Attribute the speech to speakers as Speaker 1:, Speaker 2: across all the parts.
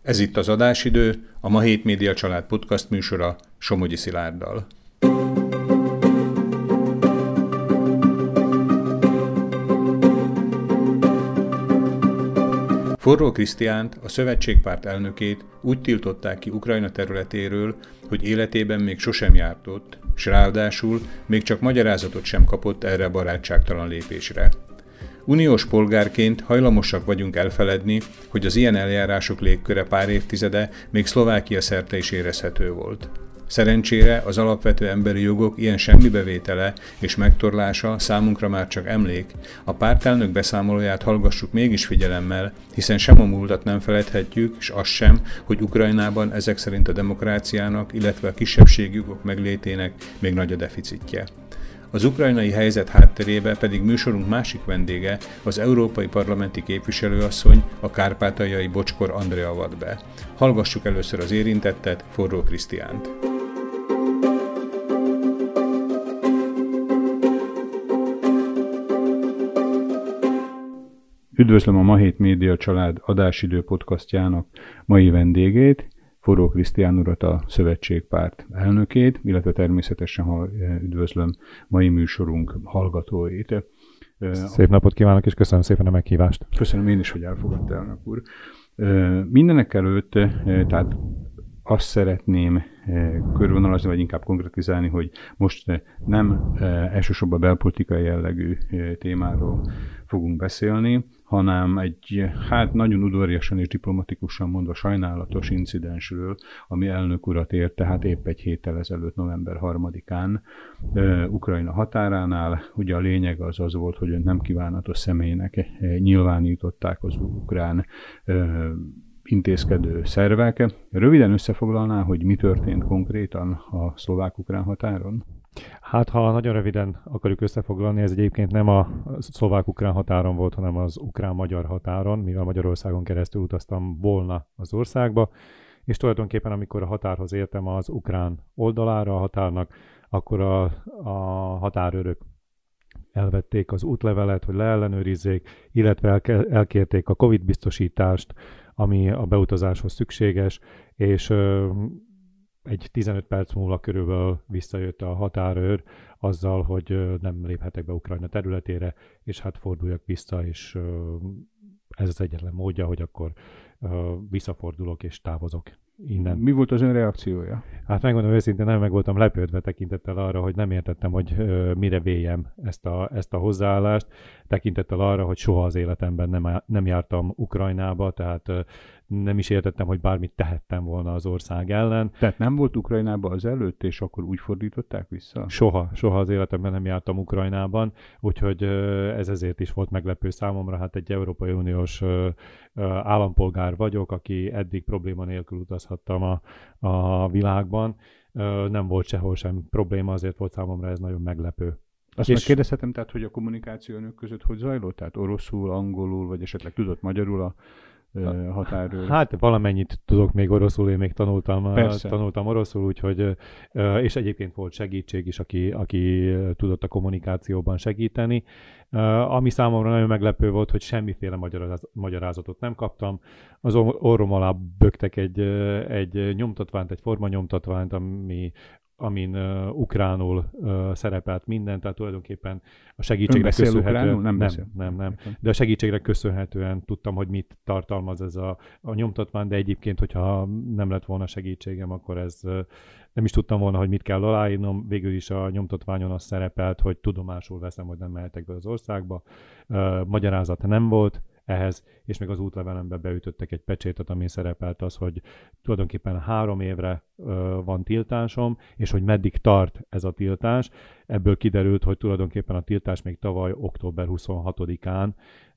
Speaker 1: Ez itt az adásidő, a Ma Hét Média Család podcast műsora Somogyi Szilárddal. Forró Krisztiánt, a Szövetségpárt elnökét úgy tiltották ki Ukrajna területéről, hogy életében még sosem járt ott, s ráadásul még csak magyarázatot sem kapott erre a barátságtalan lépésre. Uniós polgárként hajlamosak vagyunk elfeledni, hogy az ilyen eljárások légköre pár évtizede még Szlovákia szerte is érezhető volt. Szerencsére az alapvető emberi jogok ilyen semmibevétele és megtorlása számunkra már csak emlék, a pártelnök beszámolóját hallgassuk mégis figyelemmel, hiszen sem a múltat nem feledhetjük, és az sem, hogy Ukrajnában ezek szerint a demokráciának, illetve a kisebbségi jogok meglétének még nagy a deficitje. Az ukrajnai helyzet hátterébe pedig műsorunk másik vendége, az európai parlamenti képviselőasszony, a kárpátaljai Bocskor Andrea avat be. Hallgassuk először az érintettet, Forró Krisztiánt. Üdvözlöm a Ma Hét Média Család adásidő podcastjának mai vendégét, Forró Krisztián urat, a Szövetségpárt elnökét, illetve természetesen üdvözlöm mai műsorunk hallgatóit.
Speaker 2: Szép napot kívánok, és köszönöm szépen a meghívást.
Speaker 1: Köszönöm én is, hogy elfogadta, elnök úr. Mindenek előtt, tehát azt szeretném körvonalazni, vagy inkább konkretizálni, hogy most nem elsősorban belpolitikai jellegű témáról fogunk beszélni, hanem egy nagyon udvariasan és diplomatikusan mondva sajnálatos incidensről, ami elnök urat ért, tehát épp egy héttel ezelőtt, november 3-án Ukrajna határánál. Ugye a lényeg az volt, hogy ön nem kívánatos személynek nyilvánították az ukrán intézkedő szervek. Röviden összefoglalná, hogy mi történt konkrétan a szlovák-ukrán határon?
Speaker 2: Hát, ha nagyon röviden akarjuk összefoglalni, ez egyébként nem a szlovák-ukrán határon volt, hanem az ukrán-magyar határon, mivel Magyarországon keresztül utaztam volna az országba, és tulajdonképpen amikor a határhoz értem az ukrán oldalára a határnak, akkor a határőrök elvették az útlevelet, hogy leellenőrizzék, illetve elkérték a Covid biztosítást, ami a beutazáshoz szükséges, és egy 15 perc múlva körülbelül visszajött a határőr azzal, hogy nem léphetek be Ukrajna területére, és hát forduljak vissza, és ez az egyetlen módja, hogy akkor visszafordulok és távozok innen.
Speaker 1: Mi volt az ön reakciója?
Speaker 2: Hát megmondom őszintén, nem meg voltam lepődve tekintettel arra, hogy nem értettem, hogy mire véljem ezt a hozzáállást, tekintettel arra, hogy soha az életemben nem jártam Ukrajnába, tehát nem is értettem, hogy bármit tehettem volna az ország ellen.
Speaker 1: Tehát nem volt Ukrajnában az előtt, és akkor úgy fordították vissza?
Speaker 2: Soha az életemben nem jártam Ukrajnában, úgyhogy ez ezért is volt meglepő számomra. Hát egy Európai Uniós állampolgár vagyok, aki eddig probléma nélkül utazhattam a világban. Nem volt sehol sem probléma, azért volt számomra ez nagyon meglepő.
Speaker 1: Azt megkérdezhetem, tehát, hogy a kommunikáció önök között hogy zajlott? Tehát oroszul, angolul, vagy esetleg tudott magyarul a határőr?
Speaker 2: Hát valamennyit tudok még oroszul, én még tanultam oroszul, úgyhogy, és egyébként volt segítség is, aki tudott a kommunikációban segíteni. Ami számomra nagyon meglepő volt, hogy semmiféle magyarázatot nem kaptam. Az orrom alá böktek egy nyomtatványt, egy formanyomtatványt, amin ukránul szerepelt minden, tehát tulajdonképpen a segítségre köszönhetően... Nem. De a segítségre köszönhetően tudtam, hogy mit tartalmaz ez a nyomtatvány, de egyébként, hogyha nem lett volna segítségem, akkor nem is tudtam volna, hogy mit kell aláírnom. Végül is a nyomtatványon az szerepelt, hogy tudomásul veszem, hogy nem mehetek be az országba. Magyarázat nem volt ehhez, és még az útlevelembe beütöttek egy pecsétet, ami szerepelt az, hogy tulajdonképpen 3 évre van tiltásom, és hogy meddig tart ez a tiltás. Ebből kiderült, hogy tulajdonképpen a tiltás még tavaly október 26-án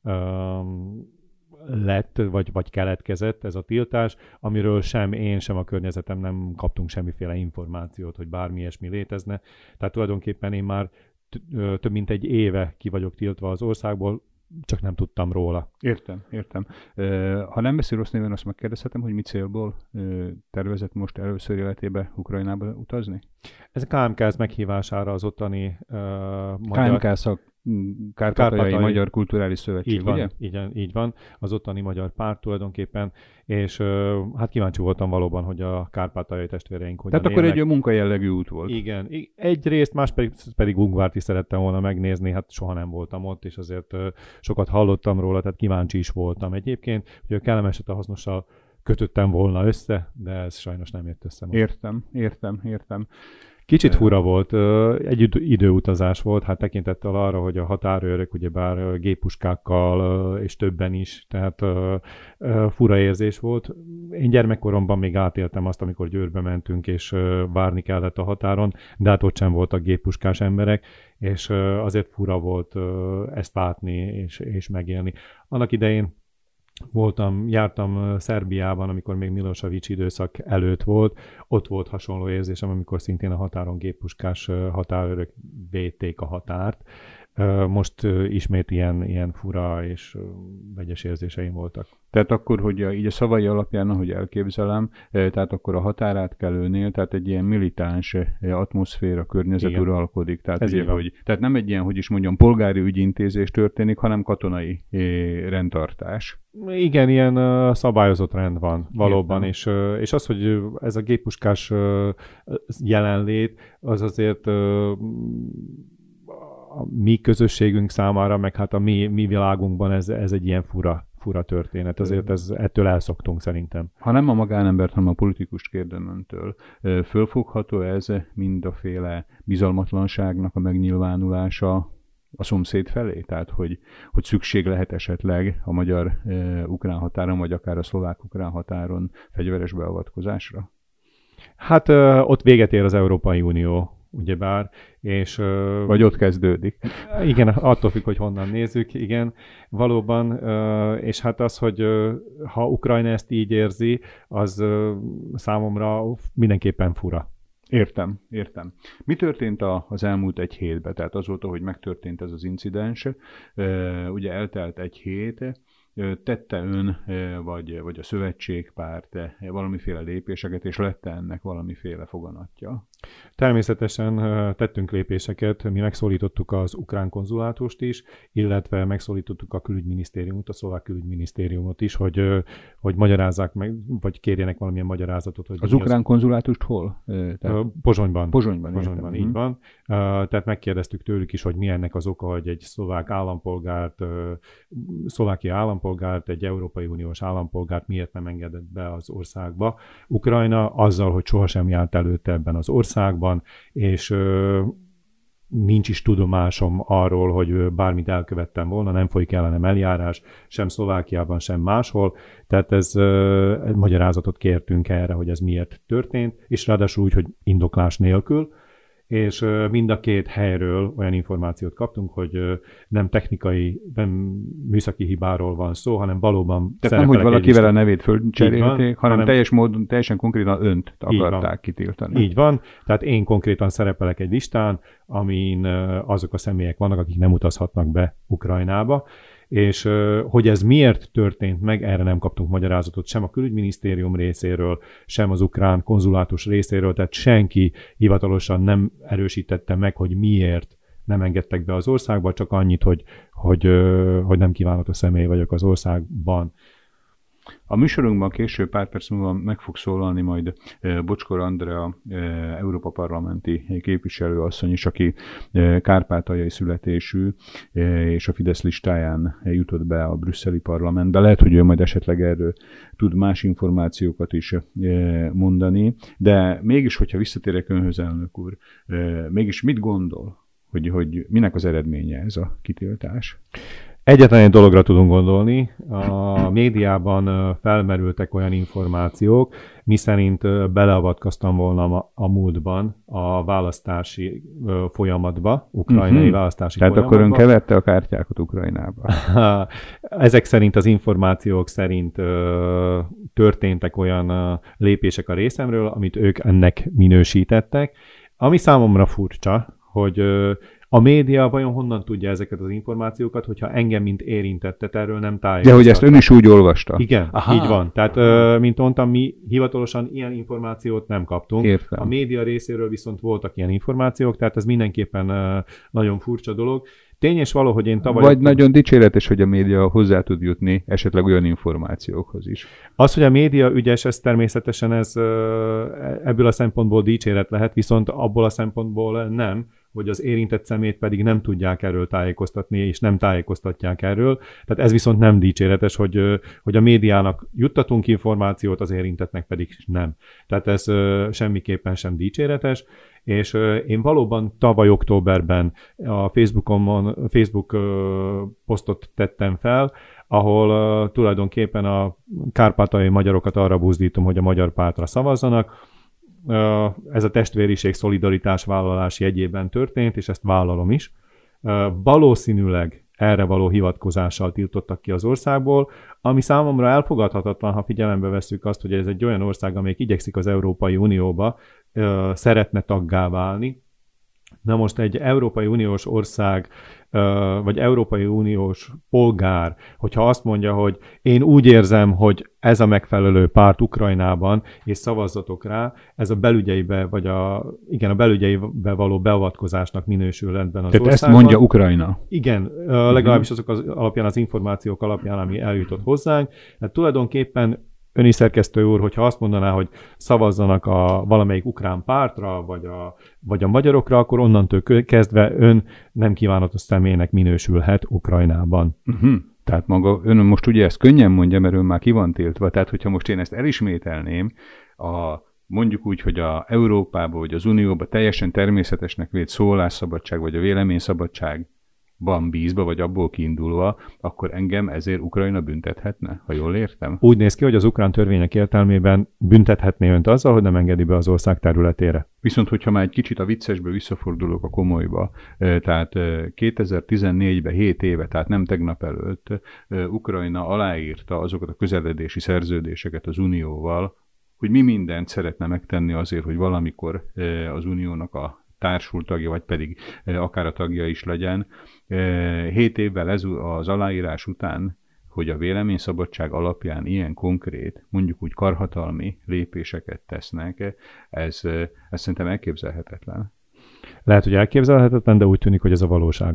Speaker 2: lett, vagy keletkezett ez a tiltás, amiről sem én, sem a környezetem nem kaptunk semmiféle információt, hogy bármi ilyesmi létezne. Tehát tulajdonképpen én már több mint egy éve ki vagyok tiltva az országból, csak nem tudtam róla.
Speaker 1: Értem. Ha nem beszél rossz néven, azt megkérdezhetem, hogy mi célból tervezett most először életébe Ukrajnába utazni?
Speaker 2: Ez a KMKS meghívására az ottani magyar...
Speaker 1: KMK Kárpátaljai Magyar Kulturális Szövetség,
Speaker 2: így van,
Speaker 1: ugye?
Speaker 2: Így van, az ottani magyar párt tulajdonképpen, és hát kíváncsi voltam valóban, hogy a kárpátaljai testvéreink hogyan
Speaker 1: Tehát akkor egy munkajellegű út volt.
Speaker 2: Igen, egyrészt, más pedig Ungvárt is szerettem volna megnézni, hát soha nem voltam ott, és azért sokat hallottam róla, tehát kíváncsi is voltam egyébként, hogy a kellemeset a hasznossal kötöttem volna össze, de ez sajnos nem jött össze most.
Speaker 1: Értem.
Speaker 2: Kicsit fura volt, egy időutazás volt, hát tekintettel arra, hogy a határőrök ugyebár géppuskákkal és többen is, tehát fura érzés volt. Én gyermekkoromban még átéltem azt, amikor Győrbe mentünk, és várni kellett a határon, de hát ott sem voltak géppuskás emberek, és azért fura volt ezt látni és megélni. Annak idején jártam Szerbiában, amikor még Milosevic időszak előtt volt. Ott volt hasonló érzésem, amikor szintén a határon géppuskás határőrök védték a határt. Most ismét ilyen fura és vegyes érzéseim voltak.
Speaker 1: Tehát akkor, hogy így a szavai alapján, ahogy elképzelem, tehát akkor a határátkelőnél, tehát egy ilyen militáns atmoszféra, környezet uralkodik. Tehát, ugye, tehát nem egy ilyen, hogy is mondjam, polgári ügyintézés történik, hanem katonai rendtartás.
Speaker 2: Igen, ilyen szabályozott rend van valóban, és az, hogy ez a géppuskás jelenlét, az azért a mi közösségünk számára, meg hát a mi világunkban ez egy ilyen fura történet. Azért ettől elszoktunk szerintem.
Speaker 1: Ha nem a magánembert, hanem a politikust kérdem öntől, fölfogható ez mindaféle bizalmatlanságnak a megnyilvánulása a szomszéd felé? Tehát, hogy szükség lehet esetleg a magyar-ukrán határon, vagy akár a szlovák-ukrán határon fegyveres beavatkozásra?
Speaker 2: Hát ott véget ér az Európai Unió, ugyebár, és...
Speaker 1: Vagy ott kezdődik.
Speaker 2: Igen, attól függ, hogy honnan nézzük, igen, valóban, és hát az, hogy ha Ukrajna ezt így érzi, az számomra mindenképpen fura.
Speaker 1: Értem. Mi történt az elmúlt egy hétben? Tehát azóta, hogy megtörtént ez az incidens, ugye eltelt egy hét, tette ön, vagy a szövetségpárt valamiféle lépéseket, és lett ennek valamiféle foganatja?
Speaker 2: Természetesen tettünk lépéseket, mi megszólítottuk az ukrán konzulátust is, illetve megszólítottuk a külügyminisztériumot, a szlovák külügyminisztériumot is, hogy magyarázzák meg, vagy kérjenek valamilyen magyarázatot. Hogy
Speaker 1: az ukrán konzulátust hol?
Speaker 2: Pozsonyban.
Speaker 1: Pozsonyban,
Speaker 2: így van. Tehát megkérdeztük tőlük is, hogy mi ennek az oka, hogy egy szlovákia állampolgárt, egy Európai Uniós állampolgárt miért nem engedett be az országba. Ukrajna azzal, hogy sohasem járt előtte ebben az országban, és nincs is tudomásom arról, hogy bármit elkövettem volna, nem folyik ellenem eljárás, sem Szlovákiában, sem máshol. Tehát egy magyarázatot kértünk erre, hogy ez miért történt, és ráadásul úgy, hogy indoklás nélkül, és mind a két helyről olyan információt kaptunk, hogy nem műszaki hibáról van szó, hanem valóban...
Speaker 1: Tehát nem, hogy valakivel a nevét fölcserélték, hanem teljesen konkrétan önt akarták kitiltani.
Speaker 2: Így van, tehát én konkrétan szerepelek egy listán, amin azok a személyek vannak, akik nem utazhatnak be Ukrajnába, és hogy ez miért történt meg, erre nem kaptunk magyarázatot sem a külügyminisztérium részéről, sem az ukrán konzulátus részéről, tehát senki hivatalosan nem erősítette meg, hogy miért nem engedtek be az országba, csak annyit, hogy nem kívánatos személy vagyok az országban.
Speaker 1: A műsorunkban később pár perc múlva meg fog szólalni majd Bocskor Andrea, Európa parlamenti képviselőasszony is, aki kárpátaljai születésű, és a Fidesz listáján jutott be a brüsszeli parlamentbe. Lehet, hogy ő majd esetleg erről tud más információkat is mondani, de mégis, hogyha visszatérek önhöz, elnök úr, mégis mit gondol, hogy minek az eredménye ez a kitiltás?
Speaker 2: Egyetlen egy dologra tudunk gondolni. A médiában felmerültek olyan információk, miszerint beleavatkoztam volna a múltban a választási folyamatba, ukrajnai választási
Speaker 1: Tehát
Speaker 2: folyamatba.
Speaker 1: Tehát akkor ön keverte a kártyákat Ukrajnába?
Speaker 2: Ezek szerint, az információk szerint történtek olyan lépések a részemről, amit ők ennek minősítettek. Ami számomra furcsa, hogy A média vajon honnan tudja ezeket az információkat, hogyha engem, mint érintettet erről nem tájékoztat?
Speaker 1: De hogy ezt ön is úgy olvasta?
Speaker 2: Igen,
Speaker 1: Aha.
Speaker 2: így van. Tehát, mint mondtam, mi hivatalosan ilyen információt nem kaptunk.
Speaker 1: Értem.
Speaker 2: A média részéről viszont voltak ilyen információk, tehát ez mindenképpen nagyon furcsa dolog. Tény és való, hogy én tavaly...
Speaker 1: Vagy nagyon dicséretes, hogy a média hozzá tud jutni esetleg olyan információkhoz is.
Speaker 2: Az, hogy a média ügyes, ez természetesen ebből a szempontból dicséret lehet, viszont abból a szempontból nem, hogy az érintett szemét pedig nem tudják erről tájékoztatni, és nem tájékoztatják erről. Tehát ez viszont nem dicséretes, hogy a médiának juttatunk információt, az érintettnek pedig nem. Tehát ez semmiképpen sem dicséretes, és én valóban tavaly októberben a Facebook posztot tettem fel, ahol tulajdonképpen a kárpátaljai magyarokat arra buzdítom, hogy a magyar pártra szavazzanak. Ez a testvériség, szolidaritás vállalás jegyében történt, és ezt vállalom is. Valószínűleg erre való hivatkozással tiltottak ki az országból, ami számomra elfogadhatatlan, ha figyelembe vesszük azt, hogy ez egy olyan ország, amelyik igyekszik az Európai Unióba, szeretne taggá válni. Na most egy Európai Uniós ország, vagy Európai Uniós polgár, hogyha azt mondja, hogy én úgy érzem, hogy ez a megfelelő párt Ukrajnában, és szavazzatok rá, ez a belügyeibe, vagy a belügyeibe való beavatkozásnak minősül ebben az
Speaker 1: tehát
Speaker 2: országban.
Speaker 1: ezt mondja Ukrajna?
Speaker 2: Igen, legalábbis azok az információk alapján, ami eljutott hozzánk. Tehát tulajdonképpen ön is szerkesztő úr, hogyha azt mondaná, hogy szavazzanak a valamelyik ukrán pártra, vagy a magyarokra, akkor onnantól kezdve ön nem kívánatos személynek minősülhet Ukrajnában.
Speaker 1: Tehát maga, ön most ugye ezt könnyen mondja, mert ön már ki van tiltva, tehát hogyha most én ezt elismételném, mondjuk úgy, hogy a Európába vagy az Unióba teljesen természetesnek vélt szólásszabadság vagy a véleményszabadság van bízva, vagy abból kiindulva, akkor engem ezért Ukrajna büntethetne, ha jól értem?
Speaker 2: Úgy néz ki, hogy az ukrán törvények értelmében büntethetné önt azzal, hogy nem engedi be az ország területére.
Speaker 1: Viszont, hogyha már egy kicsit a viccesből visszafordulok a komolyba, tehát 2014-ben, 7 éve, tehát nem tegnap előtt, Ukrajna aláírta azokat a közeledési szerződéseket az Unióval, hogy mi mindent szeretne megtenni azért, hogy valamikor az Uniónak a társult tagja, vagy pedig akár a tagja is legyen. 7 évvel az aláírás után, hogy a véleményszabadság alapján ilyen konkrét, mondjuk úgy karhatalmi lépéseket tesznek, ez szerintem elképzelhetetlen.
Speaker 2: Lehet, hogy elképzelhetetlen, de úgy tűnik, hogy ez a valóság.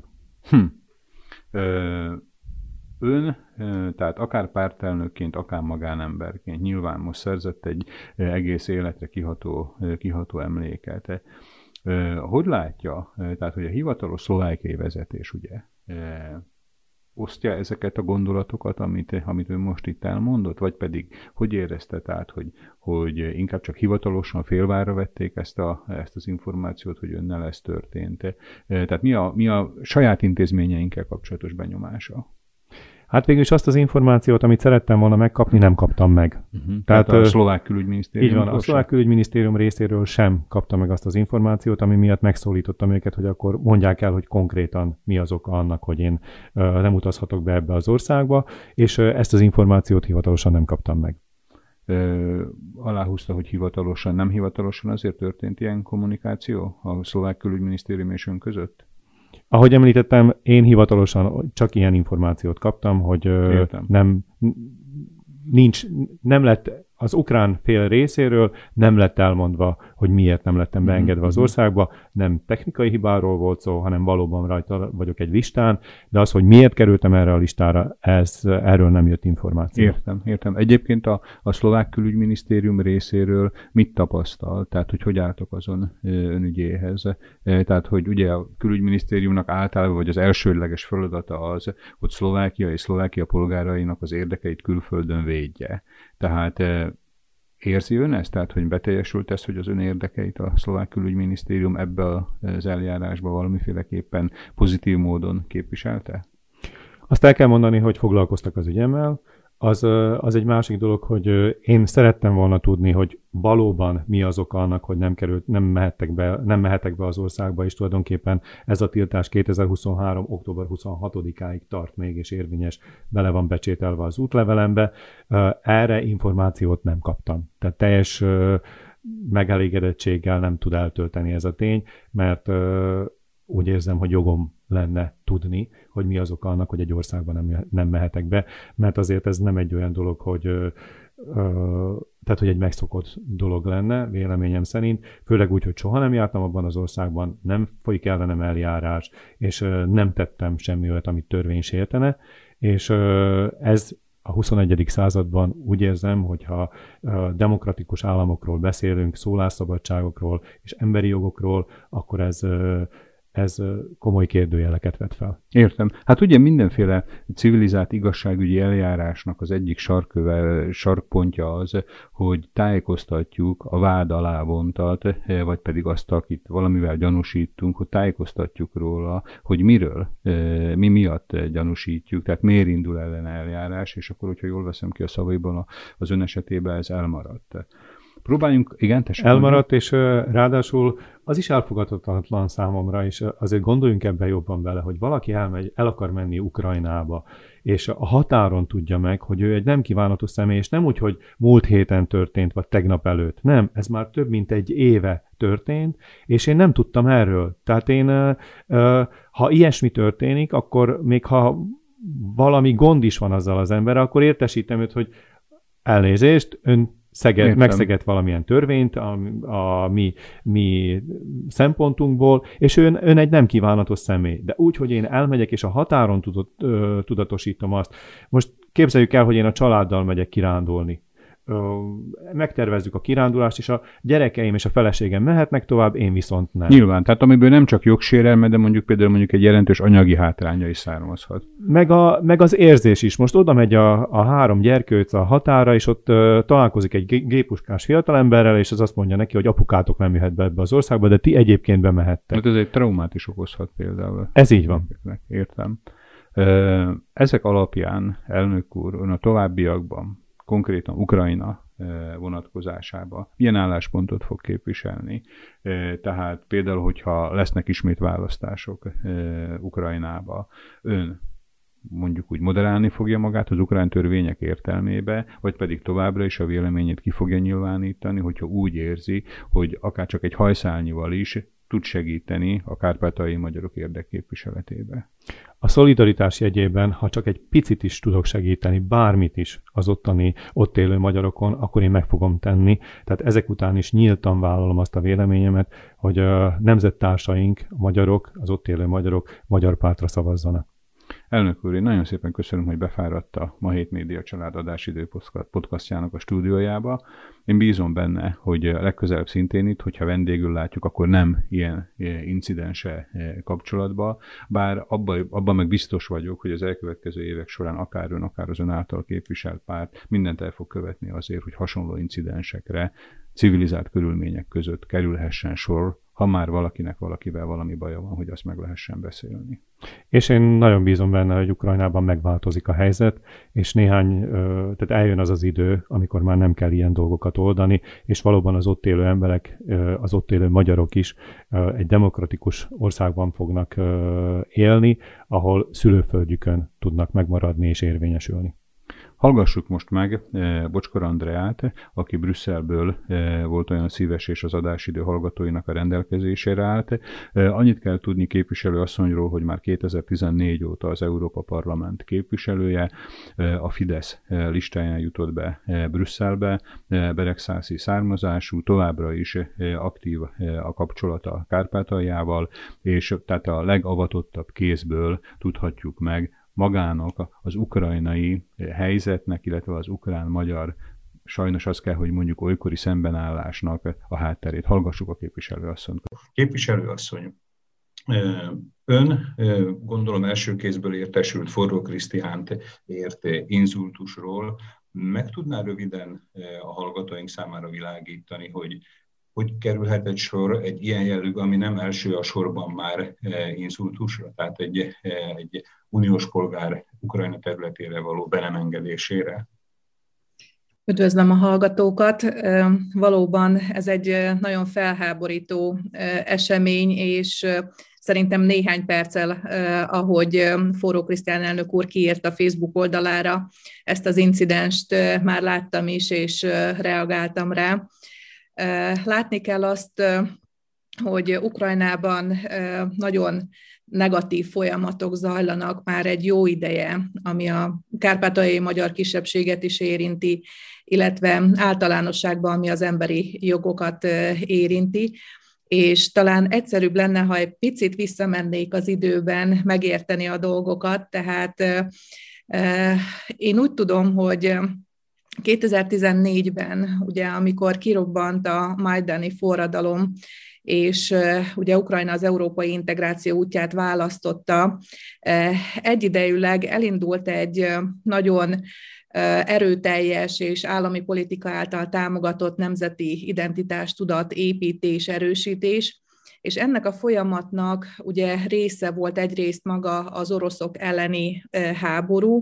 Speaker 1: Ön, tehát akár pártelnökként, akár magánemberként nyilván most szerzett egy egész életre kiható emléket. Hogy látja, tehát hogy a hivatalos szlovákiai vezetés ugye osztja ezeket a gondolatokat, amit ön most itt elmondott, vagy pedig hogy érezte, tehát, hogy inkább csak hivatalosan félvárra vették ezt az információt, hogy önnel ez történt. Tehát mi a saját intézményeinkkel kapcsolatos benyomása?
Speaker 2: Hát végülis azt az információt, amit szerettem volna megkapni, nem kaptam meg.
Speaker 1: Tehát a szlovák külügyminisztérium?
Speaker 2: Így van, a szlovák külügyminisztérium részéről sem kaptam meg azt az információt, ami miatt megszólítottam őket, hogy akkor mondják el, hogy konkrétan mi az oka annak, hogy én nem utazhatok be ebbe az országba, és ezt az információt hivatalosan nem kaptam meg.
Speaker 1: Aláhúzta, hogy hivatalosan, nem hivatalosan azért történt ilyen kommunikáció a szlovák külügyminisztérium és ön között?
Speaker 2: Ahogy említettem, én hivatalosan csak ilyen információt kaptam, hogy nem lett az ukrán fél részéről, nem lett elmondva, hogy miért nem lettem beengedve az országba. Nem technikai hibáról volt szó, hanem valóban rajta vagyok egy listán, de az, hogy miért kerültem erre a listára, erről nem jött információ.
Speaker 1: Értem. Egyébként a szlovák külügyminisztérium részéről mit tapasztal? Tehát, hogy álltok azon önügyéhez? Tehát, hogy ugye a külügyminisztériumnak általában, vagy az elsődleges feladata az, hogy Szlovákia és Szlovákia polgárainak az érdekeit külföldön védje. Tehát érzi ön ezt? Tehát, hogy beteljesült ez, hogy az ön érdekeit a szlovák külügyminisztérium ebbe az eljárásba valamiféleképpen pozitív módon képviselte?
Speaker 2: Azt el kell mondani, hogy foglalkoztak az ügyemmel. Az egy másik dolog, hogy én szerettem volna tudni, hogy valóban mi az oka annak, hogy nem mehetek be az országba, és tulajdonképpen ez a tiltás 2023. október 26-áig tart még, és érvényes, bele van becsételve az útlevelembe. Erre információt nem kaptam. Tehát teljes megelégedettséggel nem tud eltölteni ez a tény, mert úgy érzem, hogy jogom lenne tudni, hogy mi az oka annak, hogy egy országban nem mehetek be, mert azért ez nem egy olyan dolog, tehát, hogy egy megszokott dolog lenne, véleményem szerint, főleg úgy, hogy soha nem jártam abban az országban, nem folyik ellenem eljárás, és nem tettem semmi olyat, amit törvény sértene, és ez a 21. században úgy érzem, hogyha demokratikus államokról beszélünk, szólásszabadságokról és emberi jogokról, akkor ez komoly kérdőjeleket vet fel.
Speaker 1: Értem. Hát ugye mindenféle civilizált igazságügyi eljárásnak az egyik sarkpontja az, hogy tájékoztatjuk a vád alá vontat, vagy pedig azt, akit valamivel gyanúsítunk, hogy tájékoztatjuk róla, hogy mi miatt gyanúsítjuk, tehát miért indul ellene eljárás, és akkor, hogyha jól veszem ki a szavaiban, az ön esetében ez elmaradt. Próbáljunk, igen,
Speaker 2: elmaradt, és ráadásul az is elfogadhatatlan számomra, és azért gondoljunk ebben jobban vele, hogy valaki el akar menni Ukrajnába, és a határon tudja meg, hogy ő egy nem kívánatos személy, és nem úgy, hogy múlt héten történt, vagy tegnap előtt. Nem, ez már több mint egy éve történt, és én nem tudtam erről. Tehát ha ilyesmi történik, akkor még ha valami gond is van azzal az emberrel, akkor értesítem őt, hogy elnézést, ön megszegett valamilyen törvényt a mi szempontunkból, és ön egy nem kívánatos személy. De úgy, hogy én elmegyek, és a határon tudatosítom azt. Most képzeljük el, hogy én a családdal megyek kirándulni. Megtervezzük a kirándulást, és a gyerekeim és a feleségem mehetnek tovább, én viszont nem.
Speaker 1: Nyilván, tehát amiből nem csak jogsérelme, de mondjuk egy jelentős anyagi hátránya is származhat.
Speaker 2: Meg az érzés is. Most oda megy a 3 gyerkőc a határa, és ott találkozik egy géppuskás fiatalemberrel, és az azt mondja neki, hogy apukátok nem jöhet be ebbe az országba, de ti egyébként bemehettek.
Speaker 1: Hát ez egy traumát is okozhat például.
Speaker 2: Ez így van.
Speaker 1: Értem. Ezek alapján, elnök úr, ön a továbbiakban konkrétan Ukrajna vonatkozásában milyen álláspontot fog képviselni. Tehát például, hogyha lesznek ismét választások Ukrajnába, ön mondjuk úgy moderálni fogja magát az ukrán törvények értelmébe, vagy pedig továbbra is a véleményét ki fogja nyilvánítani, hogyha úgy érzi, hogy akár csak egy hajszálnyival is tud segíteni a kárpátaljai magyarok érdekképviseletébe.
Speaker 2: A szolidaritás jegyében, ha csak egy picit is tudok segíteni, bármit is az ott élő magyarokon, akkor én meg fogom tenni. Tehát ezek után is nyíltan vállalom azt a véleményemet, hogy a nemzettársaink, a magyarok, az ott élő magyarok magyar pártra szavazzanak.
Speaker 1: Elnök úr, én nagyon szépen köszönöm, hogy befáradt a Ma Hét Média Család adásidő podcastjának a stúdiójába. Én bízom benne, hogy legközelebb szintén itt, hogyha vendégül látjuk, akkor nem ilyen incidense kapcsolatban, bár abban meg biztos vagyok, hogy az elkövetkező évek során akár ön, akár az ön által képviselt párt mindent el fog követni azért, hogy hasonló incidensekre civilizált körülmények között kerülhessen sor, ha már valakivel valami baja van, hogy azt meg lehessen beszélni.
Speaker 2: És én nagyon bízom benne, hogy Ukrajnában megváltozik a helyzet, és tehát eljön az az idő, amikor már nem kell ilyen dolgokat oldani, és valóban az ott élő emberek, az ott élő magyarok is egy demokratikus országban fognak élni, ahol szülőföldjükön tudnak megmaradni és érvényesülni.
Speaker 1: Hallgassuk most meg Bocskor Andreát, aki Brüsszelből volt olyan szíves és az adásidő hallgatóinak a rendelkezésére állt. Annyit kell tudni képviselő asszonyról, hogy már 2014 óta az Európa Parlament képviselője, a Fidesz listáján jutott be Brüsszelbe, beregszászi származású, továbbra is aktív a kapcsolata Kárpátaljával, és tehát a legavatottabb kézből tudhatjuk meg magának az ukrajnai helyzetnek, illetve az ukrán-magyar, sajnos azt kell, hogy mondjuk olykori szembenállásnak a hátterét. Hallgassuk a képviselőasszonyt. Képviselőasszony, ön gondolom első kézből értesült Forró Krisztiánt ért inzultusról. Meg tudná röviden a hallgatóink számára világítani, hogy kerülhet egy sor egy ilyen jellegű, ami nem első a sorban már inzultusra, tehát egy uniós polgár Ukrajna területére való be nem engedésére?
Speaker 3: Üdvözlöm a hallgatókat! Valóban ez egy nagyon felháborító esemény, és szerintem néhány perccel, ahogy Forró Krisztián elnök úr kiírt a Facebook oldalára, ezt az incidenst már láttam is, és reagáltam rá. Látni kell azt, hogy Ukrajnában nagyon negatív folyamatok zajlanak már egy jó ideje, ami a kárpátaljai magyar kisebbséget is érinti, illetve általánosságban, ami az emberi jogokat érinti, és talán egyszerűbb lenne, ha egy picit visszamennék az időben megérteni a dolgokat, tehát én úgy tudom, hogy 2014-ben, ugye, amikor kirobbant a majdani forradalom, és ugye Ukrajna az európai integráció útját választotta, egyidejűleg elindult egy nagyon erőteljes és állami politika által támogatott nemzeti identitástudat építés, erősítés, és ennek a folyamatnak ugye része volt egyrészt maga az oroszok elleni háború,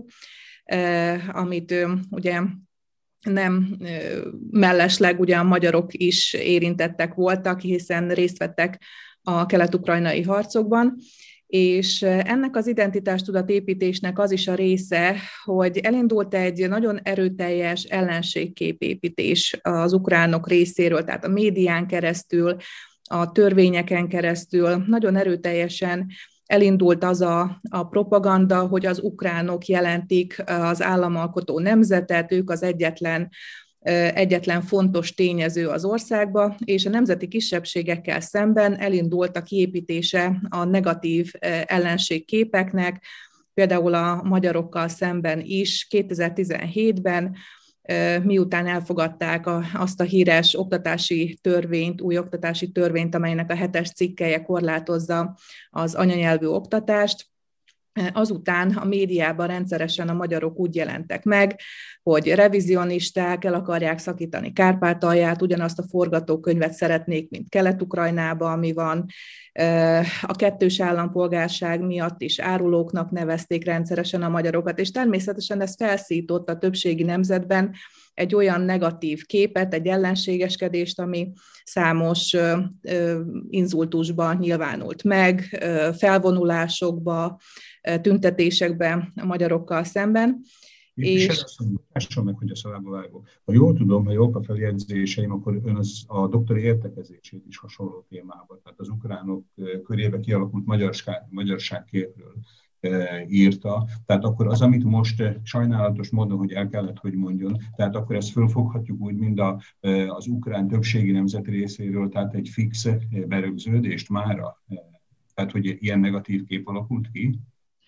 Speaker 3: amit ugye nem mellesleg ugye a magyarok is érintettek voltak, hiszen részt vettek a kelet-ukrajnai harcokban, és ennek az identitástudatépítésnek az is a része, hogy elindult egy nagyon erőteljes ellenségképépítés az ukránok részéről, tehát a médián keresztül, a törvényeken keresztül nagyon erőteljesen elindult az a propaganda, hogy az ukránok jelentik az államalkotó nemzetet, ők az egyetlen fontos tényező az országba, és a nemzeti kisebbségekkel szemben elindult a kiépítése a negatív ellenségképeknek, például a magyarokkal szemben is 2017-ben, miután elfogadták azt a híres oktatási törvényt, új oktatási törvényt, amelynek a 7-es cikkelye korlátozza az anyanyelvű oktatást. Azután a médiában rendszeresen a magyarok úgy jelentek meg, hogy revizionisták, el akarják szakítani Kárpátalját, ugyanazt a forgatókönyvet szeretnék, mint Kelet-Ukrajnában, ami van. A kettős állampolgárság miatt is árulóknak nevezték rendszeresen a magyarokat, és természetesen ez felszított a többségi nemzetben egy olyan negatív képet, egy ellenségeskedést, ami számos inzultusban nyilvánult meg, felvonulásokba, tüntetésekbe a magyarokkal szemben.
Speaker 4: És meg, hogy a szavába vágok. Ha jól tudom, ha jók a feljegyzéseim, akkor ön a doktori értekezését is hasonló témában, tehát az ukránok körébe kialakult magyarságképről írta. Tehát akkor az, amit most sajnálatos módon, hogy el kellett, hogy mondjon, tehát akkor ezt fölfoghatjuk úgy, mind az ukrán többségi nemzet részéről, tehát egy fix berögződést mára. Tehát, hogy ilyen negatív kép alakult ki.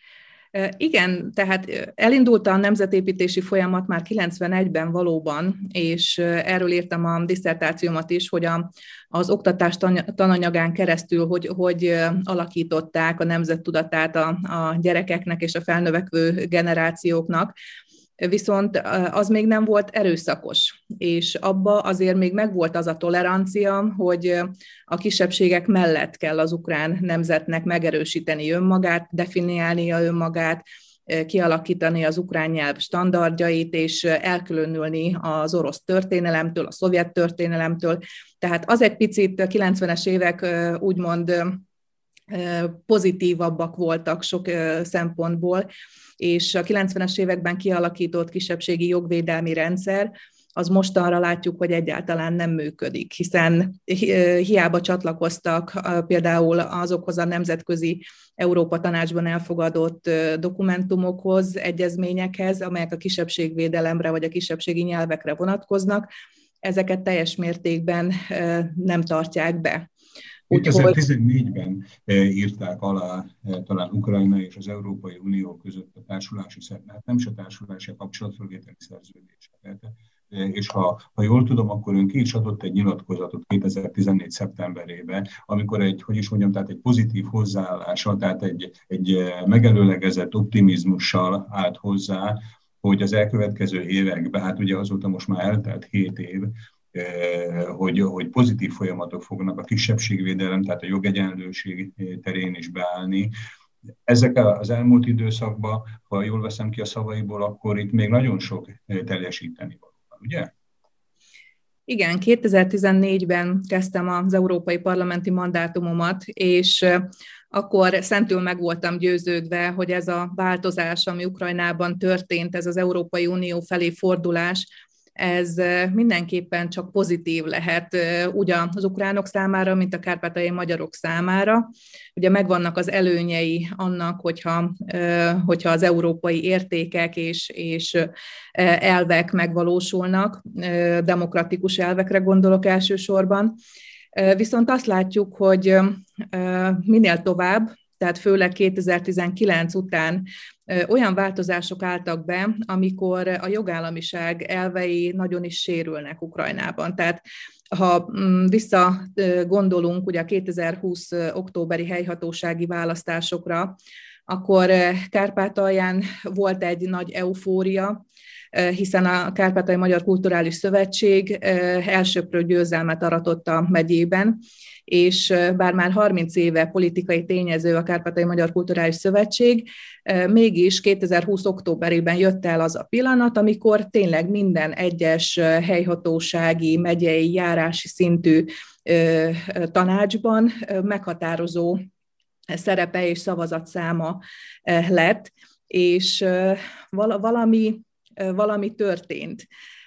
Speaker 3: Igen, tehát elindult a nemzetépítési folyamat már 91-ben valóban, és erről írtam a disszertációmat is, hogy az oktatás tananyagán keresztül, hogy alakították a nemzettudatát a gyerekeknek és a felnövekvő generációknak, viszont az még nem volt erőszakos, és abba azért még megvolt az a tolerancia, hogy a kisebbségek mellett kell az ukrán nemzetnek megerősíteni önmagát, definiálnia önmagát, kialakítani az ukrán nyelv standardjait, és elkülönülni az orosz történelemtől, a szovjet történelemtől. Tehát az egy picit a 90-es évek úgymond pozitívabbak voltak sok szempontból, és a 90-es években kialakított kisebbségi jogvédelmi rendszer, az mostanra látjuk, hogy egyáltalán nem működik, hiszen hiába csatlakoztak például azokhoz a nemzetközi Európa Tanácsban elfogadott dokumentumokhoz, egyezményekhez, amelyek a kisebbségvédelemre vagy a kisebbségi nyelvekre vonatkoznak, ezeket teljes mértékben nem tartják be.
Speaker 4: 2014-ben írták alá talán Ukrajna és az Európai Unió között a társulási szerződést, nem is a társulási, a kapcsolatfelvételi szerződéseket. És ha jól tudom, akkor ön ki is adott egy nyilatkozatot 2014. szeptemberében, amikor egy pozitív hozzáállással, tehát egy megelőlegezett optimizmussal állt hozzá, hogy az elkövetkező években, hát ugye azóta most már eltelt 7 év, hogy pozitív folyamatok fognak a kisebbségvédelem, tehát a jogegyenlőség terén is beállni. Ezek az elmúlt időszakban, ha jól veszem ki a szavaiból, akkor itt még nagyon sok teljesíteni való, ugye?
Speaker 3: Igen, 2014-ben kezdtem az európai parlamenti mandátumomat, és akkor szentül meg voltam győződve, hogy ez a változás, ami Ukrajnában történt, ez az Európai Unió felé fordulás, ez mindenképpen csak pozitív lehet úgy az ukránok számára, mint a kárpátaljai magyarok számára. Ugye megvannak az előnyei annak, hogyha az európai értékek és elvek megvalósulnak, demokratikus elvekre gondolok elsősorban. Viszont azt látjuk, hogy minél tovább, tehát főleg 2019 után olyan változások álltak be, amikor a jogállamiság elvei nagyon is sérülnek Ukrajnában. Tehát ha visszagondolunk ugye a 2020 októberi helyhatósági választásokra, akkor Kárpátalján volt egy nagy eufória, hiszen a Kárpátaljai Magyar Kulturális Szövetség elsöprő győzelmet aratott a megyében, és bár már 30 éve politikai tényező a Kárpátaljai Magyar Kulturális Szövetség, mégis 2020 októberében jött el az a pillanat, amikor tényleg minden egyes helyhatósági, megyei, járási szintű tanácsban meghatározó szerepe és szavazatszáma lett, és valami történt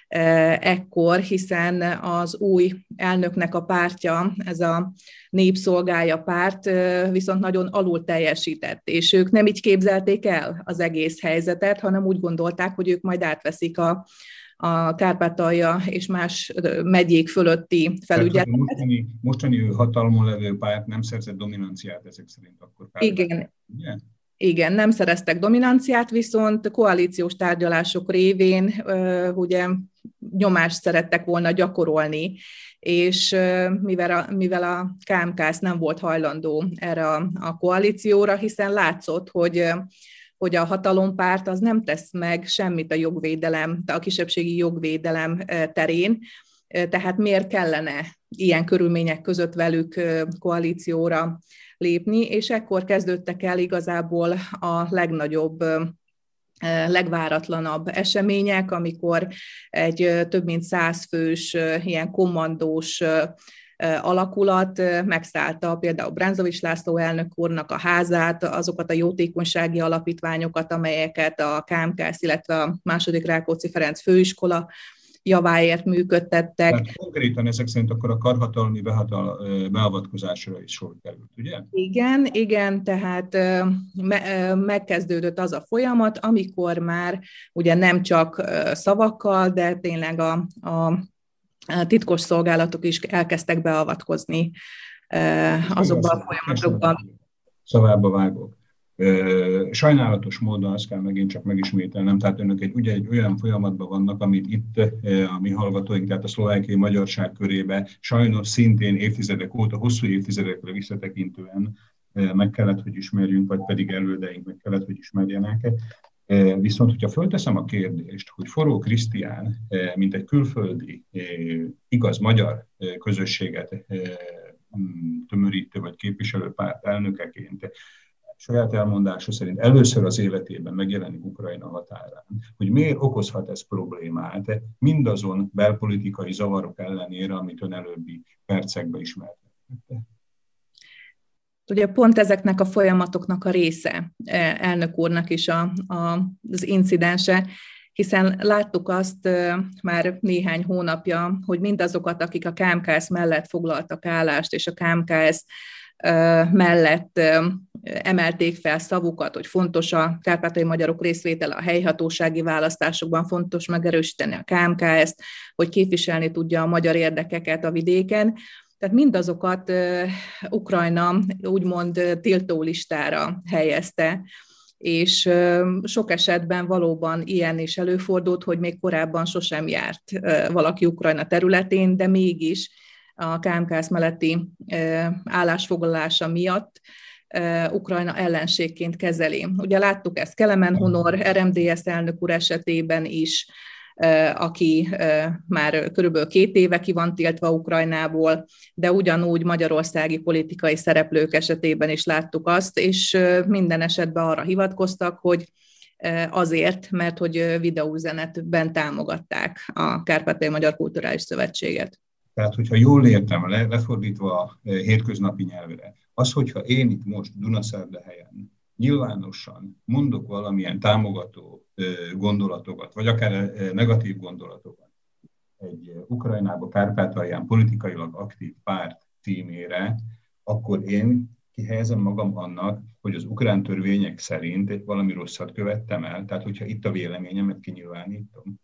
Speaker 3: ekkor, hiszen az új elnöknek a pártja, ez a Népszolgálja párt viszont nagyon alul teljesített, és ők nem így képzelték el az egész helyzetet, hanem úgy gondolták, hogy ők majd átveszik a Kárpátalja és más megyék fölötti felügyeletet.
Speaker 4: Mostani hatalmon levő párt nem szerzett dominanciát ezek szerint akkor Kárpátalján.
Speaker 3: Igen. Ugye? Igen, nem szereztek dominanciát, viszont koalíciós tárgyalások révén ugye nyomást szerettek volna gyakorolni, és mivel a KMKS nem volt hajlandó erre a koalícióra, hiszen látszott, hogy a hatalompárt az nem tesz meg semmit a kisebbségi jogvédelem terén, tehát miért kellene ilyen körülmények között velük koalícióra lépni, és ekkor kezdődtek el igazából a legnagyobb, legváratlanabb események, amikor egy több mint 100 fős ilyen kommandós alakulat megszállta például Bránzovics László elnök úrnak a házát, azokat a jótékonysági alapítványokat, amelyeket a KMKS, illetve a II. Rákóczi Ferenc főiskola javáért működtettek.
Speaker 4: Tehát konkrétan ezek szerint akkor a karhatalmi beavatkozásra is sor került, ugye?
Speaker 3: Igen, tehát megkezdődött az a folyamat, amikor már ugye nem csak szavakkal, de tényleg a titkos szolgálatok is elkezdtek beavatkozni azokban a folyamatokban.
Speaker 4: Szavába vágok. Sajnálatos módon azt kell megint csak megismételnem, tehát önök egy olyan folyamatban vannak, amit itt a mi hallgatóink, tehát a szlovákiai magyarság körébe sajnos szintén évtizedek óta, hosszú évtizedekre visszatekintően meg kellett, hogy ismerjünk, vagy pedig elődeink meg kellett, hogy ismerjenek. Viszont, hogyha fölteszem a kérdést, hogy Forró Krisztián, mint egy külföldi, igaz magyar közösséget tömörítő vagy képviselő párt elnökeként, saját elmondása szerint először az életében megjelenik Ukrajna határán, hogy miért okozhat ez problémát, mindazon belpolitikai zavarok ellenére, amit ön előbbi percekben ismertetett.
Speaker 3: Ugye pont ezeknek a folyamatoknak a része elnök úrnak is az incidense, hiszen láttuk azt már néhány hónapja, hogy mindazokat, akik a KMKS mellett foglaltak állást, és a KMKS mellett emelték fel szavukat, hogy fontos a kárpátaljai magyarok részvétele a helyhatósági választásokban, fontos megerősíteni a KMKS-t, hogy képviselni tudja a magyar érdekeket a vidéken. Tehát mindazokat Ukrajna úgymond tiltólistára helyezte, és sok esetben valóban ilyen is előfordult, hogy még korábban sosem járt valaki Ukrajna területén, de mégis a KMKS melletti állásfoglalása miatt Ukrajna ellenségként kezeli. Ugye láttuk ezt Kelemen Hunor, RMDSZ elnök úr esetében is, aki már körülbelül 2 éve ki van tiltva Ukrajnából, de ugyanúgy magyarországi politikai szereplők esetében is láttuk azt, és minden esetben arra hivatkoztak, hogy azért, mert hogy videóüzenetben támogatták a Kárpátaljai Magyar Kulturális Szövetséget.
Speaker 4: Tehát, hogyha jól értem, lefordítva a hétköznapi nyelvre, az, hogyha én itt most Dunaszerdahelyen nyilvánosan mondok valamilyen támogató gondolatokat, vagy akár negatív gondolatokat egy Ukrajnába, Kárpátalján politikailag aktív párt címére, akkor én kihelyezem magam annak, hogy az ukrán törvények szerint valami rosszat követtem el, tehát hogyha itt a véleményemet kinyilvánítom.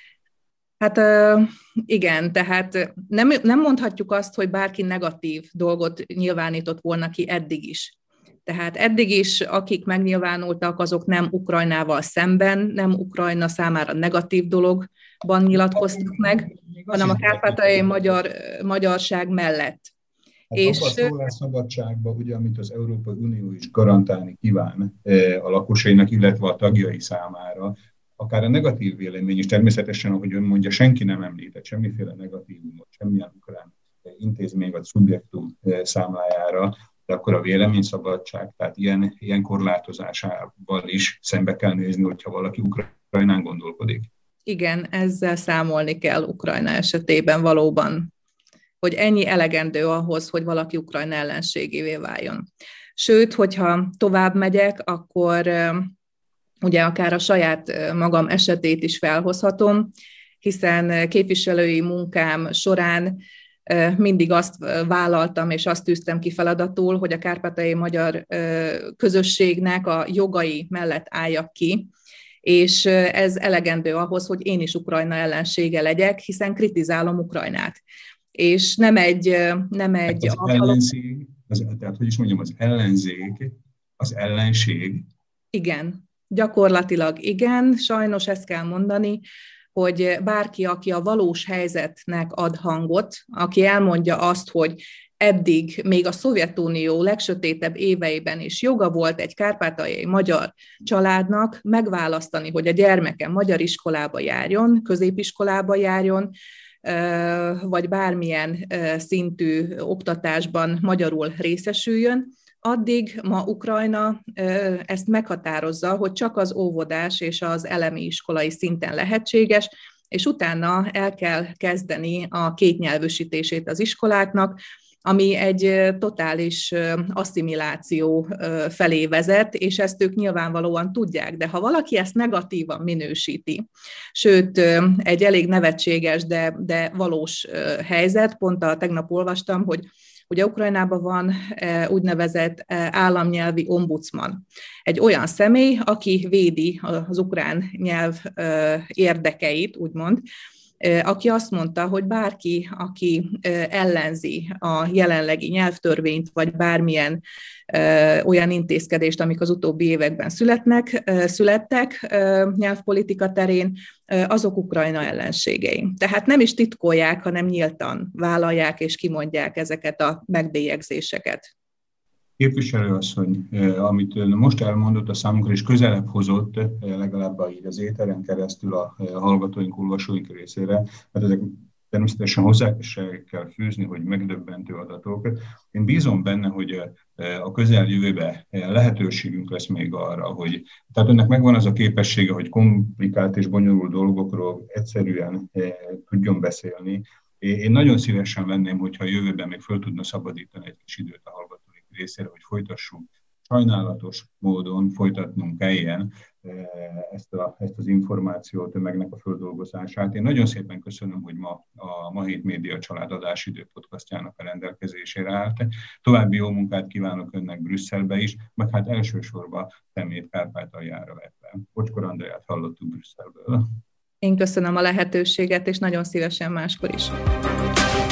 Speaker 3: Hát igen, tehát nem mondhatjuk azt, hogy bárki negatív dolgot nyilvánított volna ki eddig is. Tehát eddig is, akik megnyilvánultak, azok nem Ukrajnával szemben, nem Ukrajna számára negatív dologban nyilatkoztak meg, hanem a kárpátaljai magyarság mellett.
Speaker 4: Hát és a szólásszabadságban, ugye, amit az Európai Unió is garantálni kíván a lakosainak, illetve a tagjai számára, akár a negatív vélemény is, természetesen, ahogy ön mondja, senki nem említett semmiféle negatívumot, semmilyen ukrán intézmény vagy szubjektum számlájára, de akkor a véleményszabadság, tehát ilyen korlátozásával is szembe kell nézni, hogyha valaki Ukrajnán gondolkodik.
Speaker 3: Igen, ezzel számolni kell Ukrajna esetében valóban, hogy ennyi elegendő ahhoz, hogy valaki Ukrajna ellenségévé váljon. Sőt, hogyha tovább megyek, akkor ugye akár a saját magam esetét is felhozhatom, hiszen képviselői munkám során mindig azt vállaltam, és azt tűztem ki feladatul, hogy a kárpátaljai magyar közösségnek a jogai mellett álljak ki, és ez elegendő ahhoz, hogy én is Ukrajna ellensége legyek, hiszen kritizálom Ukrajnát. És nem egy
Speaker 4: az ellenség, tehát hogy is mondjam, az ellenzék, az ellenség.
Speaker 3: Igen, gyakorlatilag igen, sajnos ezt kell mondani, hogy bárki, aki a valós helyzetnek ad hangot, aki elmondja azt, hogy eddig még a Szovjetunió legsötétebb éveiben is joga volt egy kárpátaljai magyar családnak megválasztani, hogy a gyermeke magyar iskolába járjon, középiskolába járjon, vagy bármilyen szintű oktatásban magyarul részesüljön, addig ma Ukrajna ezt meghatározza, hogy csak az óvodás és az elemi iskolai szinten lehetséges, és utána el kell kezdeni a kétnyelvűsítését az iskoláknak, ami egy totális asszimiláció felé vezet, és ezt ők nyilvánvalóan tudják. De ha valaki ezt negatívan minősíti, sőt, egy elég nevetséges, de valós helyzet, pont tegnap olvastam, hogy ugye Ukrajnában van úgynevezett államnyelvi ombudsman. Egy olyan személy, aki védi az ukrán nyelv érdekeit, úgymond, aki azt mondta, hogy bárki, aki ellenzi a jelenlegi nyelvtörvényt, vagy bármilyen olyan intézkedést, amik az utóbbi években születtek nyelvpolitika terén, azok Ukrajna ellenségei. Tehát nem is titkolják, hanem nyíltan vállalják és kimondják ezeket a megbélyegzéseket.
Speaker 4: Képviselőasszony, amit ön most elmondott, a számunkra is közelebb hozott, legalább így az éteren keresztül a hallgatóink, olvasóink részére, mert ezek természetesen hozzá kell fűzni, hogy megdöbbentő adatok. Én bízom benne, hogy a közeljövőben lehetőségünk lesz még arra, hogy tehát önnek megvan az a képessége, hogy komplikált és bonyolult dolgokról egyszerűen tudjon beszélni. Én nagyon szívesen venném, hogyha a jövőben még föl tudna szabadítani egy kis időt a hallgatóink részére, hogy folytassunk. Sajnálatos módon folytatnunk kelljen ezt az információt, tömegnek a földolgozását. Én nagyon szépen köszönöm, hogy ma a Ma Hét Média Család Adásidő podcastjának a rendelkezésére állt. További jó munkát kívánok önnek Brüsszelbe is, meg hát elsősorban szemét Kárpátaljára vetve. Bocskor Andreát hallottuk Brüsszelből.
Speaker 3: Én köszönöm a lehetőséget, és nagyon szívesen máskor is.